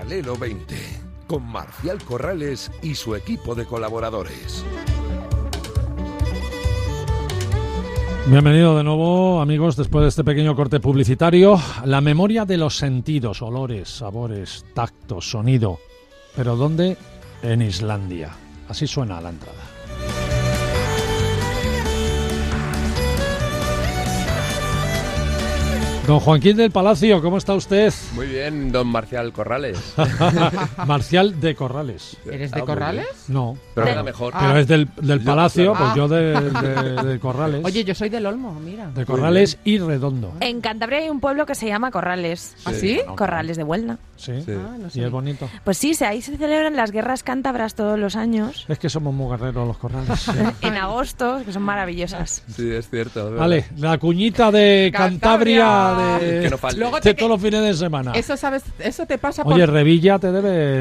Paralelo 20, con Marcial Corrales y su equipo de colaboradores. Bienvenido de nuevo, amigos, después de este pequeño corte publicitario. La memoria de los sentidos, olores, sabores, tacto, sonido. ¿Pero dónde? En Islandia. Así suena la entrada. Don Joaquín del Palacio, ¿cómo está usted? Muy bien, don Marcial Corrales. Marcial de Corrales. ¿Eres de Corrales? No. Pero era mejor. Pero es del Palacio, pues yo de Corrales. Oye, yo soy del Olmo, mira. De Corrales y Redondo. En Cantabria hay un pueblo que se llama Corrales. ¿Ah, sí? Corrales de Buelna. Sí, Ah, no y sé. es bonito. Pues sí, ahí se celebran las guerras cántabras todos los años. Es que somos muy guerreros los Corrales. En agosto, que son maravillosas. Sí, es cierto. es verdad. Vale, la cuñita de Cantabria Que no falte. Luego de todos los fines de semana. Eso, ¿sabes? Eso te pasa por... Oye, Revilla te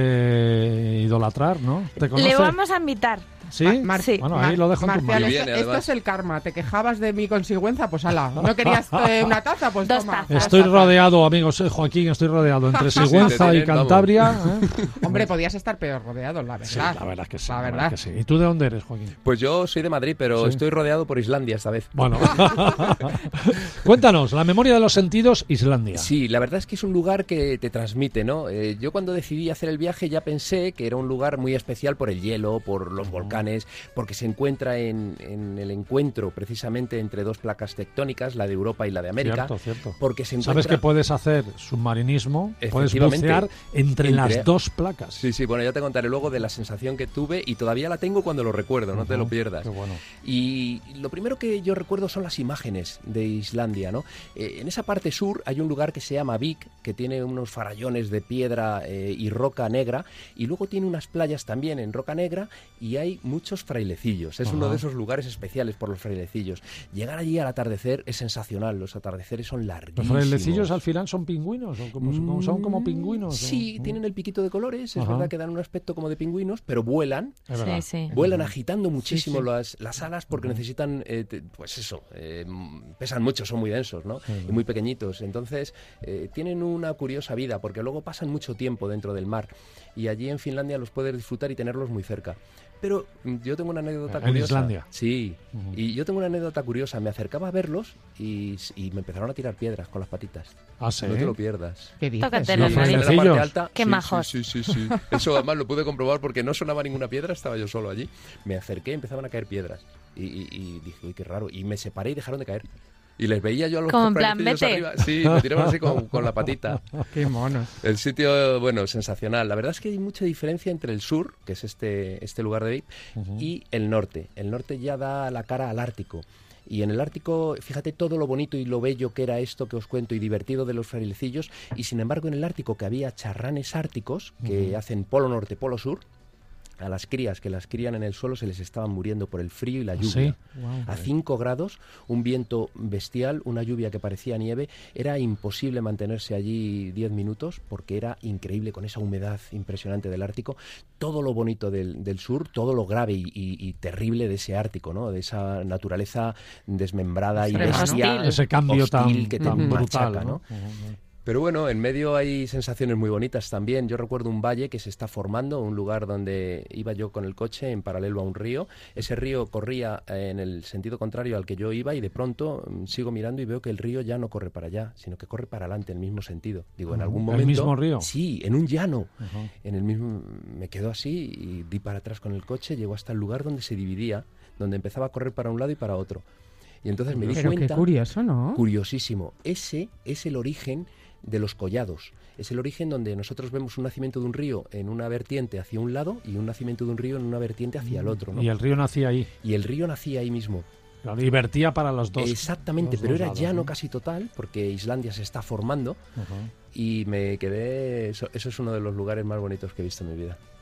debe idolatrar, ¿no? ¿Te conoce? Le vamos a invitar. ¿Sí? Sí. Bueno, ahí lo dejo en tus Marcial, manos. Muy bien, esto además. es el karma. Te quejabas de mi consigüenza, pues ala. ¿No querías una taza? Pues Dos toma. tazas. Estoy rodeado, amigos, Joaquín, estoy rodeado entre Sigüenza te y tienen, Cantabria. Hombre, podías estar peor rodeado, la verdad. Sí, la verdad es que sí. La la verdad. que sí. ¿Y tú de dónde eres, Joaquín? Pues yo soy de Madrid, pero Sí. estoy rodeado por Islandia esta vez. Bueno, cuéntanos, la memoria de los sentidos, Islandia. Sí, la verdad es que es un lugar que te transmite, ¿no? Yo cuando decidí hacer el viaje ya pensé que era un lugar muy especial por el hielo, por los volcanes, porque se encuentra en el encuentro precisamente entre dos placas tectónicas, la de Europa y la de América. Cierto. Porque se encuentra... Sabes que puedes hacer submarinismo, puedes Efectivamente. bucear entre las dos placas. Sí, bueno, ya te contaré luego de la sensación que tuve y todavía la tengo cuando lo recuerdo, no te lo pierdas. Qué bueno. Y lo primero que yo recuerdo son las imágenes de Islandia, ¿no? En esa parte sur hay un lugar que se llama Vik, que tiene unos farallones de piedra y roca negra, y luego tiene unas playas también en roca negra y hay muchos frailecillos. Es uno de esos lugares especiales por los frailecillos. Llegar allí al atardecer es sensacional, los atardeceres son ¿Los larguísimos. frailecillos al final son pingüinos? ¿O son como pingüinos? Sí, ¿o? tienen el piquito de colores, es Ajá. verdad que dan un aspecto como de pingüinos, pero vuelan. Es verdad. Sí. Vuelan agitando muchísimo Sí. las alas porque necesitan, pesan mucho, son muy densos, ¿no? Y muy pequeñitos. Entonces, tienen una curiosa vida porque luego pasan mucho tiempo dentro del mar y allí en Finlandia los puedes disfrutar y tenerlos muy cerca. Pero yo tengo una anécdota ¿En curiosa. Islandia? Sí, y yo tengo una anécdota curiosa. Me acercaba a verlos y me empezaron a tirar piedras con las patitas. Ah, sí. No te lo pierdas. ¿Qué dices? Tócate Los la nariz. En la frailecillos. parte alta, Qué sí, majos. Sí. Eso además lo pude comprobar porque no sonaba ninguna piedra, estaba yo solo allí. Me acerqué y empezaban a caer piedras. Y dije, uy, qué raro. Y me separé y dejaron de caer. Y les veía yo a los Como en plan, frailecillos vete. arriba. Sí, me tiraban así con la patita. Qué monos. El sitio, bueno, sensacional. La verdad es que hay mucha diferencia entre el sur, que es este lugar de Vik, y el norte. El norte ya da la cara al Ártico. Y en el Ártico, fíjate todo lo bonito y lo bello que era esto que os cuento y divertido de los frailecillos. Y sin embargo, en el Ártico, que había charranes árticos que hacen polo norte, polo sur, a las crías que las crían en el suelo se les estaban muriendo por el frío y la lluvia. ¿Sí? A 5 grados, un viento bestial, una lluvia que parecía nieve, era imposible mantenerse allí 10 minutos porque era increíble con esa humedad impresionante del Ártico. Todo lo bonito del sur, todo lo grave y terrible de ese Ártico, ¿no? De esa naturaleza desmembrada y Extrema, ¿no? bestial, Ese cambio hostil que te tan machaca, brutal, ¿no? Pero bueno, en medio hay sensaciones muy bonitas también. Yo recuerdo un valle que se está formando, un lugar donde iba yo con el coche en paralelo a un río. Ese río corría en el sentido contrario al que yo iba y de pronto sigo mirando y veo que el río ya no corre para allá, sino que corre para adelante en el mismo sentido. Digo, en algún momento... ¿El mismo río? Sí, en un llano. En el mismo... Me quedo así y di para atrás con el coche, llego hasta el lugar donde se dividía, donde empezaba a correr para un lado y para otro. Y entonces me di Pero cuenta... qué curioso, ¿no? Curiosísimo. Ese es el origen de los collados. Es el origen donde nosotros vemos un nacimiento de un río en una vertiente hacia un lado y un nacimiento de un río en una vertiente hacia el otro, ¿no? Y el río nacía ahí. Y el río nacía ahí mismo. Claro, y vertía para los dos. Exactamente, los pero dos era lados, llano ¿no? casi total porque Islandia se está formando y me quedé... Eso es uno de los lugares más bonitos que he visto en mi vida.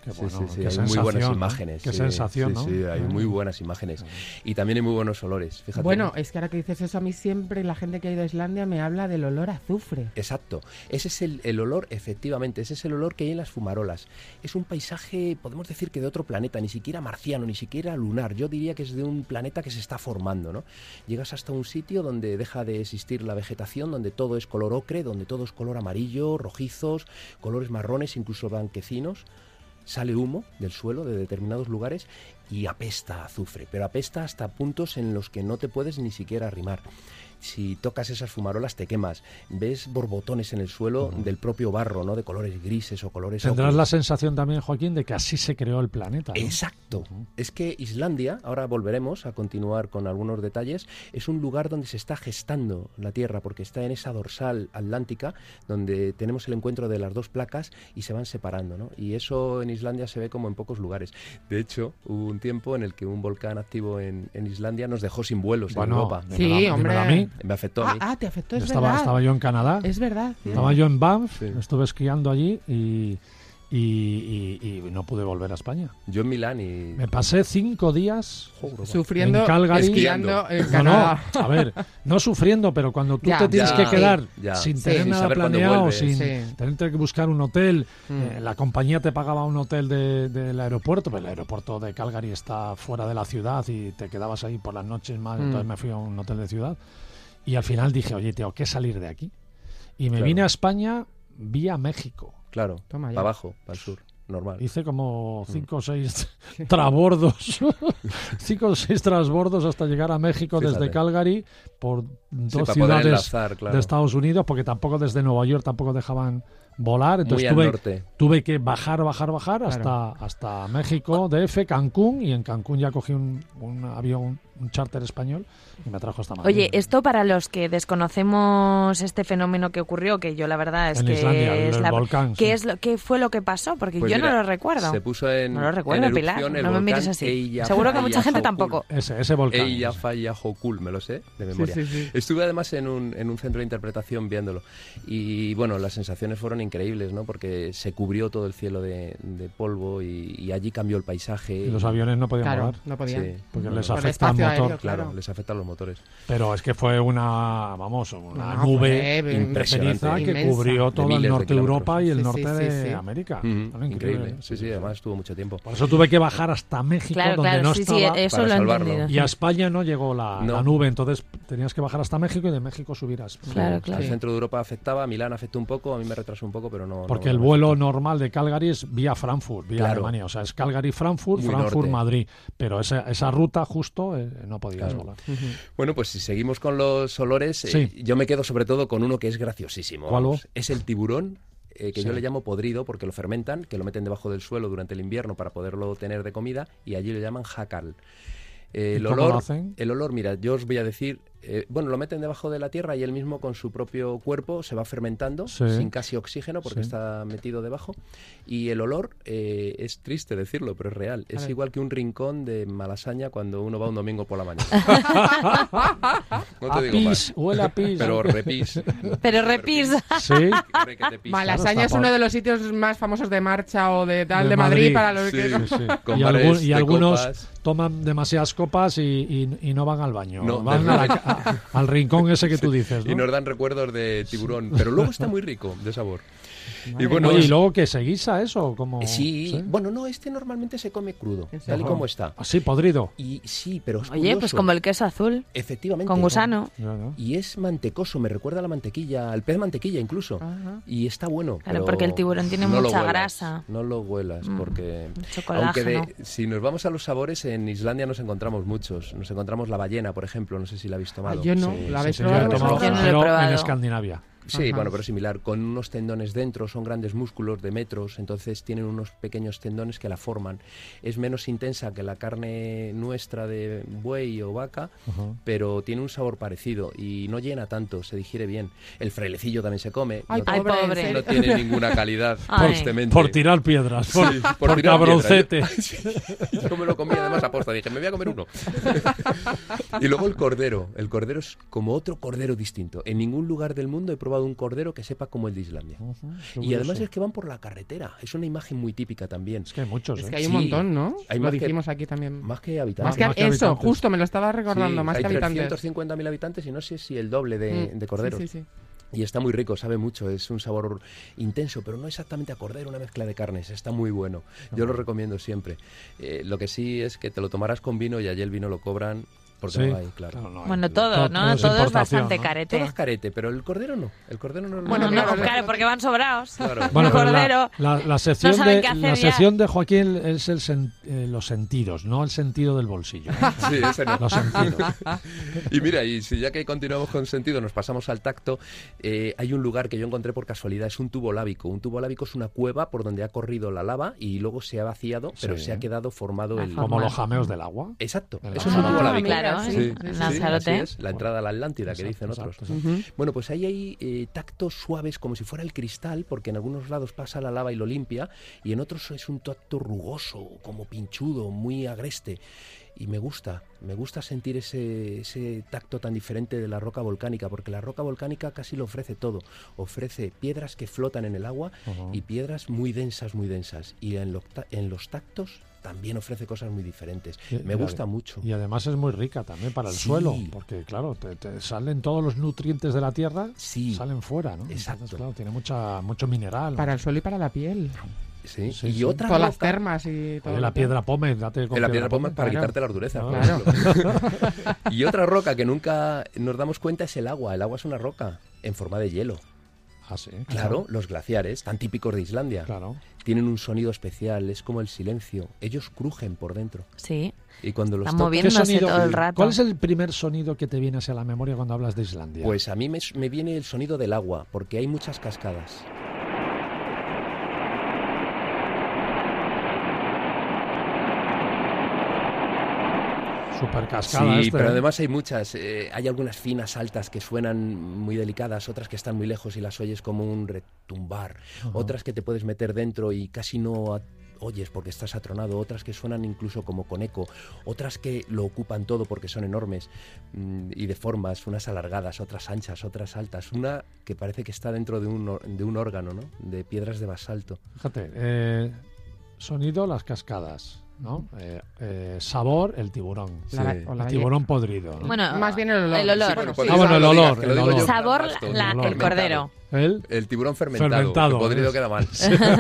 Qué Sí, bueno, sí, sí, qué hay muy sensación, buenas ¿no? imágenes. Qué sí, sensación, ¿no? Sí, sí, hay muy buenas imágenes. Y también hay muy buenos olores, fíjate. Bueno, es que ahora que dices eso, a mí siempre la gente que ha ido a Islandia me habla del olor a azufre. Exacto, ese es el olor, efectivamente, ese es el olor que hay en las fumarolas. Es un paisaje, podemos decir que de otro planeta, ni siquiera marciano, ni siquiera lunar. Yo diría que es de un planeta que se está formando, ¿no? Llegas hasta un sitio donde deja de existir la vegetación, donde todo es color ocre, donde todo es color amarillo, rojizos, colores marrones, incluso blanquecinos. Sale humo del suelo de determinados lugares y apesta a azufre, pero apesta hasta puntos en los que no te puedes ni siquiera arrimar. Si tocas esas fumarolas te quemas. Ves borbotones en el suelo del propio barro, ¿no? De colores grises o colores Tendrás ocres. la sensación también, Joaquín, de que así se creó el planeta, ¿no? Exacto. Es que Islandia, ahora volveremos a continuar con algunos detalles, es un lugar donde se está gestando la Tierra, porque está en esa dorsal atlántica, donde tenemos el encuentro de las dos placas y se van separando, ¿no? Y eso en Islandia se ve como en pocos lugares. De hecho, hubo un tiempo en el que un volcán activo en Islandia nos dejó sin vuelos en Europa. Sí, dímelo hombre. a mí. Me afectó a mí. Te afectó, es Estaba verdad. yo en Canadá. Es verdad. Estaba yo en Banff, Sí. estuve esquiando allí y no pude volver a España. Yo en Milán y... Me pasé 5 días Sufriendo, en Calgary, esquiando en No, Canadá. a ver, no sufriendo, pero cuando tú Ya, te tienes ya, que quedar ya. sin Sí, tener sin nada saber cuándo planeado, vuelves. sin Sí. tener que buscar un hotel, Mm. la compañía te pagaba un hotel del aeropuerto, pero el aeropuerto de Calgary está fuera de la ciudad y te quedabas ahí por las noches más, entonces me fui a un hotel de ciudad y al final dije, oye, tengo que salir de aquí. Y me Claro. vine a España vía México. Claro, Toma ya. para abajo, para el sur, normal. Hice como 5 o 6 transbordos, 5 o 6 transbordos hasta llegar a México Fíjate. desde Calgary por Sí, dos para poder ciudades enlazar, claro. de Estados Unidos, porque tampoco desde Nueva York tampoco dejaban volar, entonces Muy al norte. tuve que bajar hasta México, DF, Cancún, y en Cancún ya cogí un avión, un charter español y me trajo hasta Madrid. Oye, esto para los que desconocemos este fenómeno que ocurrió, que yo la verdad es En que Islandia, es el volcán, ¿qué sí. ¿qué fue lo que pasó? Porque Pues yo mira, no lo recuerdo. Se puso en, No lo recuerdo, en Pilar, erupción el no me mires volcán así. Seguro que mucha gente tampoco. Ese volcán. Eyjafjallajökull, me lo sé de memoria. Sí, sí, sí. Estuve además en un centro de interpretación viéndolo y bueno, las sensaciones fueron increíbles, ¿no? Porque se cubrió todo el cielo de polvo y allí cambió el paisaje. Y los aviones no podían Claro, volar. no podían. Sí. Porque No, les no. Por el afecta el espacio motor. aéreo, Claro, claro. les afectan los motores. Pero es que fue una No, nube fue impresionante. que Inmensa. cubrió De todo el miles de norte de Europa y el Sí, norte sí, de sí. América. Ujú, Era increíble. Sí, sí, además estuvo mucho tiempo. Por eso tuve que bajar hasta México, Claro, donde claro, no sí, estaba. eso para lo he salvarlo. entendido. Y a España no llegó la No. nube, entonces tenías que bajar hasta México y de México subir a España. Claro, Al claro. centro de Europa afectaba, Milán afectó un poco, a mí me retrasó un poco, pero no... Porque no el me vuelo afectó. normal de Calgary es vía Frankfurt, vía Claro. Alemania. O sea, es Calgary-Frankfurt, Muy norte. Frankfurt-Madrid. Pero esa ruta justo no podías Claro. volar. Bueno, pues si seguimos con los olores, Sí. yo me quedo sobre todo con uno que es graciosísimo. ¿Cuál? Vamos. Es el tiburón, que Sí. yo le llamo podrido porque lo fermentan, que lo meten debajo del suelo durante el invierno para poderlo tener de comida y allí le llaman jacal. El ¿Y cómo lo olor, hacen? el olor, mira, yo os voy a decir, bueno, lo meten debajo de la tierra y él mismo con su propio cuerpo se va fermentando Sí. sin casi oxígeno porque Sí. está metido debajo. Y el olor, es triste decirlo, pero es real. Es ver. igual que un rincón de Malasaña cuando uno va un domingo por la mañana. No A te digo más. pis, huele a pis. Pero repis. Pero repis. Sí. Requete pis. Malasaña es Claro, uno de los sitios más famosos de marcha o de tal De de Madrid, Madrid. para los Sí. que no. Sí, sí. Con Y, bares y de algunos copas. toman demasiadas copas y no van al baño. No, van al rincón ese que tú dices, ¿no? Y nos dan recuerdos de tiburón. Pero luego está muy rico de sabor. Y Bueno, bueno, Oye, ¿y luego qué? ¿Se guisa eso? Como, sí, bueno, no, este normalmente se come crudo, ¿En tal y serio? como está. Así, podrido. Y sí, pero es Oye, pues curioso. como el queso azul, Efectivamente. con gusano. Ya, ¿no? Y es mantecoso, me recuerda a la mantequilla, al pez mantequilla incluso. Ajá. Y está bueno. Claro, pero porque el tiburón tiene no lo mucha huelas, grasa. No lo huelas, porque... Mucho Aunque colágeno. si nos vamos a los sabores, en Islandia nos encontramos muchos. Nos encontramos la ballena, por ejemplo, no sé si la habéis tomado. yo no, Sí, ¿la sí, habéis sí, Yo he probado? tomado, Yo no lo he pero en probado. Escandinavia. Sí, Ajá. bueno, pero similar, con unos tendones dentro, son grandes músculos de metros, entonces tienen unos pequeños tendones que la forman. Es menos intensa que la carne nuestra de buey o vaca, Ajá. pero tiene un sabor parecido y no llena tanto, se digiere bien. El frailecillo también se come, Ay, no, Ay, pobre, pobre. ¿en no serio? tiene ninguna calidad, Ay. tristemente. Por tirar piedras, Sí, por tirar cabroncete. piedras. Yo me lo comí además a posta, dije, me voy a comer uno. Y luego el cordero es como otro cordero distinto. En ningún lugar del mundo he probado probado un cordero que sepa como el de Islandia. Y además es que van por la carretera. Es una imagen muy típica también. Es que hay muchos, Es ¿eh? que hay un montón, ¿no? Hay Lo más que- dijimos aquí también. Más que habitantes. Más que que eso, habitantes. justo me lo estaba recordando, Sí, más que hay habitantes. 350.000 habitantes y no sé si el doble de corderos. Sí, sí, sí. Y está muy rico, sabe mucho, es un sabor intenso, pero no exactamente a cordero, una mezcla de carnes, está muy bueno. Yo lo recomiendo siempre. Lo que sí es que te lo tomarás con vino y allí el vino lo cobran porque Sí, no hay, claro. claro, no hay. Bueno, todo, ¿no? es Todo es importación, bastante ¿no? carete. Todo es carete, pero el cordero no. El cordero no. Bueno, No, claro, claro, porque van sobrados. Claro. Bueno, El pero cordero. la sección, no saben de, qué hacer la ya. sección de Joaquín es los sentidos, no el sentido del bolsillo. Sí, ese no. Los sentidos. Y mira, y si ya que continuamos con sentido, nos pasamos al tacto, hay un lugar que yo encontré por casualidad, es un tubo lábico. Un tubo lábico es una cueva por donde ha corrido la lava y luego se ha vaciado, pero Sí. se ha quedado formado el... Como los jameos del agua. Exacto, En eso es un tubo Lanzarote. lábico. Claro, Sí, en sí, Lanzarote. así es, la entrada a la Atlántida, que Exacto, dicen otros. exacto, exacto. Bueno, pues ahí hay tactos suaves como si fuera el cristal, porque en algunos lados pasa la lava y lo limpia, y en otros es un tacto rugoso, como pinchudo, muy agreste. Y me gusta sentir ese tacto tan diferente de la roca volcánica, porque la roca volcánica casi lo ofrece todo. Ofrece piedras que flotan en el agua y piedras muy densas, muy densas. Y en los tactos también ofrece cosas muy diferentes. Me gusta mucho. Y además es muy rica también para el Sí. suelo, porque claro, te salen todos los nutrientes de la tierra, Sí. salen fuera, ¿no? Exacto. Entonces, claro, tiene mucho mineral. Para el suelo y para la piel. Sí. Sí, Y sí. otra Todas las roca- termas y todo. Oye, la lo que- piedra pómez, date con En la piedra pómez para claro. quitarte las durezas. por Claro. ejemplo. Y otra roca que nunca nos damos cuenta es el agua. El agua es una roca en forma de hielo. Ah, sí. Claro, los glaciares, tan típicos de Islandia, Claro. tienen un sonido especial, es como el silencio. Ellos crujen por dentro. Sí, Y cuando los están tocas, moviéndose todo el rato. ¿Cuál es el primer sonido que te viene hacia la memoria cuando hablas de Islandia? pues a mí me viene el sonido del agua, porque hay muchas cascadas. Super cascada. Sí, pero además hay muchas. Hay algunas finas, altas, que suenan muy delicadas, otras que están muy lejos y las oyes como un retumbar, otras que te puedes meter dentro y casi no oyes porque estás atronado, otras que suenan incluso como con eco, otras que lo ocupan todo porque son enormes y de formas, unas alargadas, otras anchas, otras altas, una que parece que está dentro de un órgano, ¿no? De piedras de basalto. Fíjate, sonido, las cascadas, ¿no? Sabor, el tiburón. Sí. o la El tiburón podrido, ¿no? Bueno, Más bien el olor. El olor. Sí, Bueno, sí. Ah, bueno, el lo digas, olor, que lo el digo yo, olor. sabor, más todo, el el olor. cordero. El tiburón fermentado, Fermentado, que podrido ¿ves? queda mal.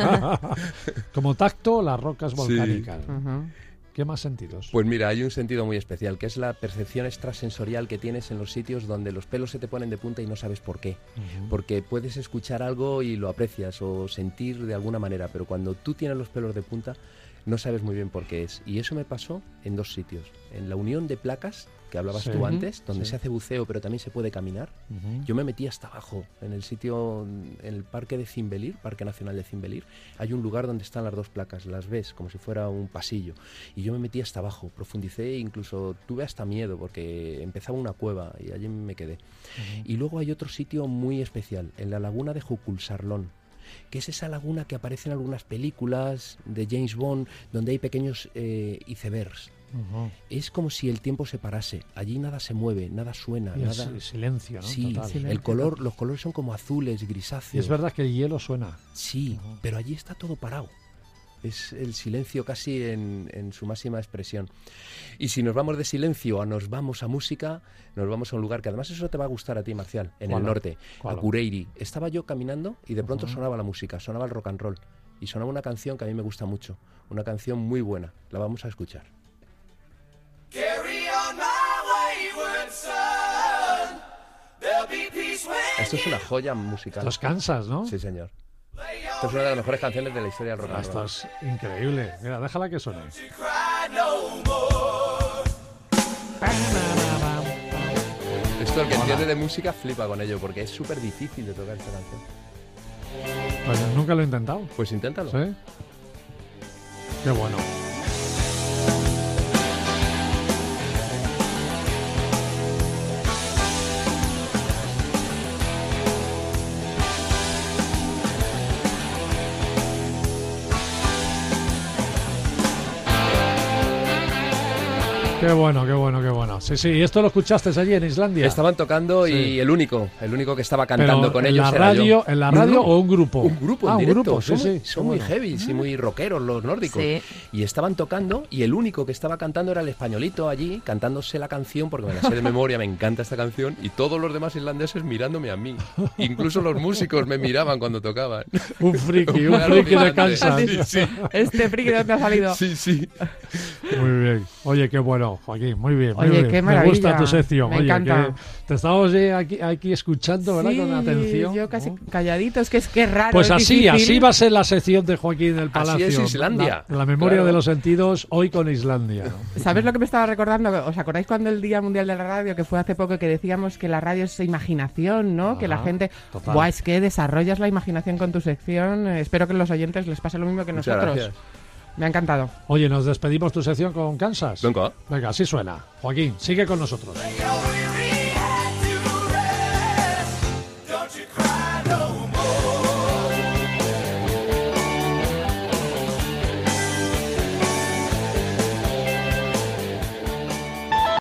Como tacto, las rocas volcánicas. Ujú. ¿Qué más sentidos? Pues mira, hay un sentido muy especial, que es la percepción extrasensorial que tienes en los sitios donde los pelos se te ponen de punta y no sabes por qué. Porque puedes escuchar algo y lo aprecias o sentir de alguna manera, pero cuando tú tienes los pelos de punta no sabes muy bien por qué es. Y eso me pasó en dos sitios. En la unión de placas, que hablabas Sí. tú antes, donde Sí. se hace buceo pero también se puede caminar. Yo me metí hasta abajo, en el sitio, en el parque de Cimbelir, Parque Nacional de Cimbelir, hay un lugar donde están las dos placas, las ves como si fuera un pasillo. Y yo me metí hasta abajo, profundicé e incluso tuve hasta miedo porque empezaba una cueva y allí me quedé. Y luego hay otro sitio muy especial, en la laguna de Juculsarlón, que es esa laguna que aparece en algunas películas de James Bond, donde hay pequeños icebergs. Es como si el tiempo se parase. Allí nada se mueve, nada suena, Y el nada. silencio, ¿no? Sí, Total. el color, los colores son como azules, Y grisáceos. es verdad que el hielo suena. Sí, pero allí está todo parado. Es el silencio casi en su máxima expresión. Y si nos vamos de silencio a nos vamos a música, nos vamos a un lugar que además eso te va a gustar a ti, Marcial, en ¿Cuál? el norte, ¿Cuál? a Cureiri. Estaba yo caminando y de pronto sonaba la música, sonaba el rock and roll. Y sonaba una canción que a mí me gusta mucho, una canción muy buena. La vamos a escuchar. Esto es una joya musical. Los cansas, ¿no? Sí, señor. Esta es una de las mejores canciones de la historia del rock and Esto roll. es increíble. Mira, déjala que suene. Esto el que entiende de música flipa con ello, porque es súper difícil de tocar esta canción. Pues nunca lo he intentado. Pues inténtalo. ¿Sí? Qué bueno. Qué bueno, qué bueno, qué bueno. Sí, sí, ¿y esto lo escuchaste allí en Islandia? Estaban tocando y el único que estaba cantando Pero con en ellos la era radio, yo. ¿en la radio o un grupo? Un grupo en un directo. grupo, sí, sí. Son muy heavy y muy rockeros los nórdicos. Sí. Y estaban tocando y el único que estaba cantando era el españolito allí, cantándose la canción, porque me la sé de memoria, me encanta esta canción, y todos los demás islandeses mirándome a mí. Incluso los músicos me miraban cuando tocaban. Un friki de alucinante. Kansas. Sí, sí. Este friki de dónde ha salido. Sí, sí. Muy bien. Oye, qué bueno, Joaquín, muy bien. muy Oye, bien. qué Me gusta maravilla. tu sección. Me Oye, encanta. que te estamos aquí escuchando, ¿verdad? Sí, Con atención. yo casi ¿no? calladito, es que raro. Pues es así, difícil. así va a ser la sección de Joaquín del Así Palacio. es Islandia. La memoria Claro. de los sentidos, hoy con Islandia. ¿no? ¿Sabes lo que me estaba recordando? ¿Os acordáis cuando el Día Mundial de la Radio, que fue hace poco, que decíamos que la radio es imaginación, ¿no? Ajá, que la gente... total. Buah, es que desarrollas la imaginación con tu sección. Espero que a los oyentes les pase lo mismo que Muchas nosotros. gracias. Me ha encantado. Oye, nos despedimos tu sección con Kansas. Venga. Venga, así suena. Joaquín, sigue con nosotros.